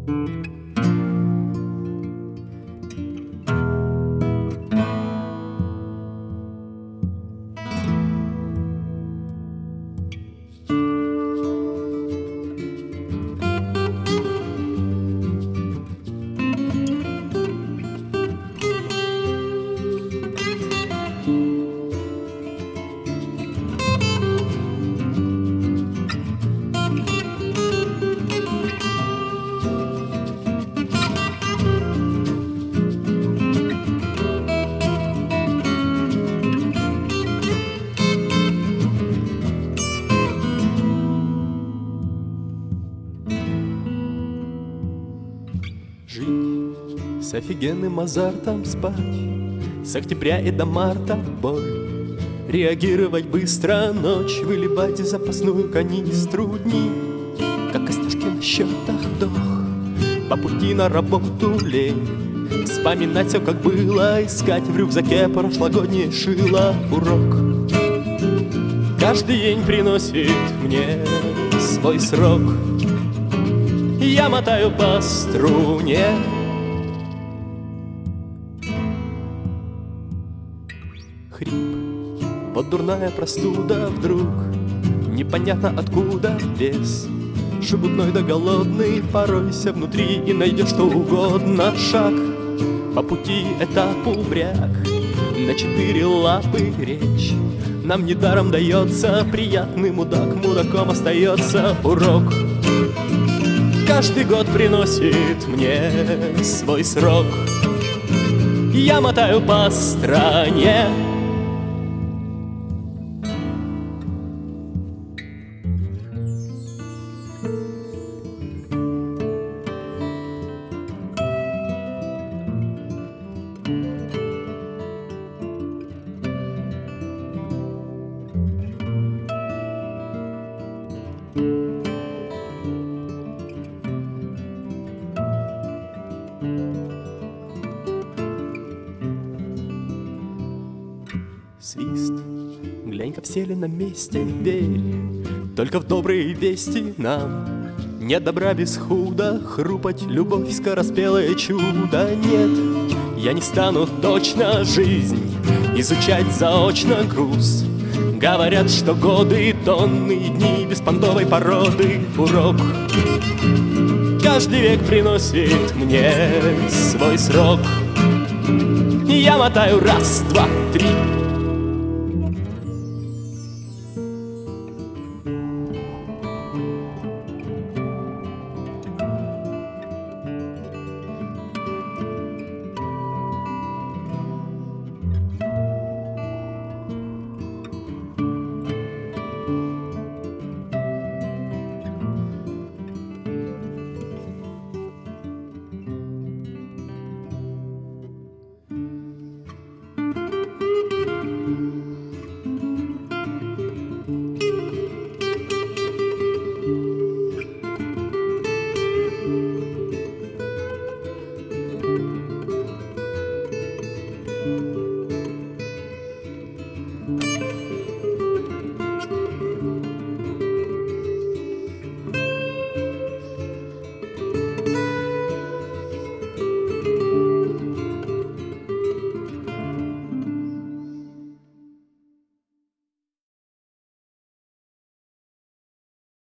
Жить с офигенным азартом, спать с октября и до марта боль, реагировать быстро ночь, выливать в запасную канистру дни, как костяшки на счетах вдох, по пути на работу лень, вспоминать все как было, искать в рюкзаке прошлогоднее шило. Урок каждый день приносит мне свой срок. Я мотаю по струне. Хрип, вот дурная простуда вдруг, непонятно откуда вес, шебутной да голодный, поройся внутри и найдешь что угодно. Шаг по пути этапу бряк, на 4 лапы речь. Нам недаром дается приятный мудак, мудаком остается урок. Каждый год приносит мне свой срок. Я мотаю по стране. Свист, глянь-ка, все ли на месте, верь только в добрые вести нам. Нет добра без худа, хрупать любовь, скороспелое чудо. Нет, я не стану точно жизнь изучать заочно груз. Говорят, что годы, тонны, дни беспонтовой породы. Урок каждый век приносит мне свой срок. Я мотаю раз, два, три.